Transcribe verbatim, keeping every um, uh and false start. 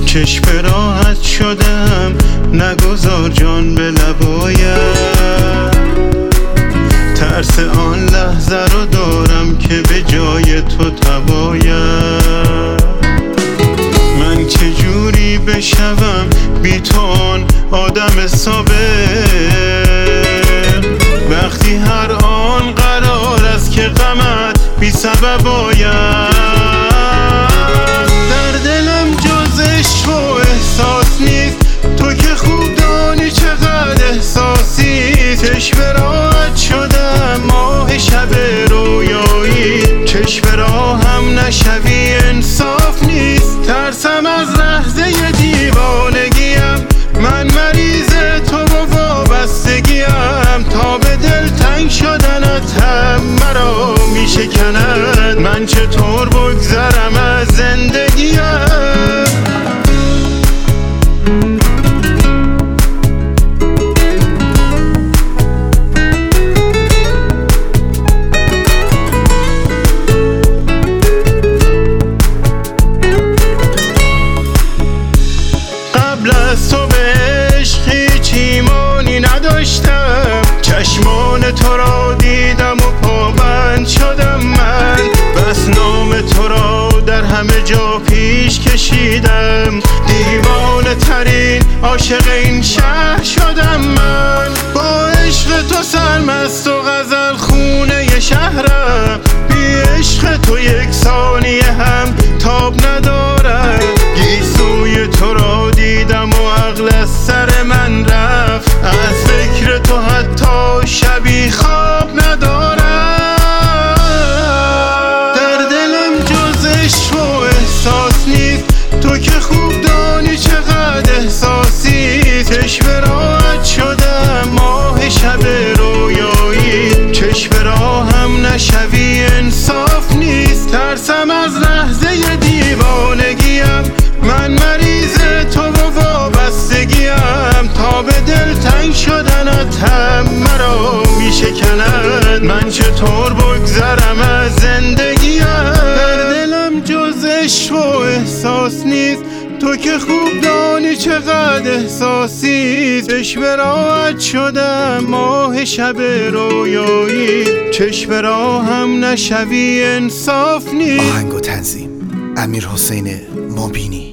چشم راحت شدم نگذار جان به لبایم، ترس آن لحظه رو دارم که به جای تو تبایم. من چجوری بشوم بی تو آن آدم سابق، وقتی هر آن قرار است که غمت بی سبب آیم. در دلم جز عشق و احساس نیست، تو که خوب دانی چقدر احساسی. چشم راحت شدم ماه شب رویایی، چشم راهم نشوی انصاف نیست. ترسم از لحظه دیوانگیم، من مریض تو و وابستگیم. تا به دل تنگ شدنت هم مرا می شکند، من چطور بگذرم از زندگیم. از تو به عشق هیچ ایمانی نداشتم، چشمان تو را دیدم و پابند شدم. من بس نام تو را در همه جا پیش کشیدم، دیوانه ترین عاشق این شهر شدم. من با عشق تو سرمست و غزل خونه شهرم، بی عشق تو یک ثانیه هم تاب ندارم. گیسوی تو را دیدم و عقل از سر من رفت، از فکر تو حتی شبی خواب ندارم. در دلم جز عشق و احساس نیست، تو که خوب دانی چقدر احساسی. چشم راحت شدم ماه شب رویایی، چشم راهم نشوی انصاف نیست. ترسم از لحظه دیوانگیم، من مریض تو و وابستگیم. تا به دل تنگ شدنت هم مرا می شکند، من چطور بگذرم از زندگیم. در دلم جز عشق و احساس نیست، تو که خوب دانی چقدر احساسی. چشم راحت شدم ماه شب رویایی، چشم راهم نشوی انصاف نیست. آهنگ و تنظیم امیرحسین مبینی.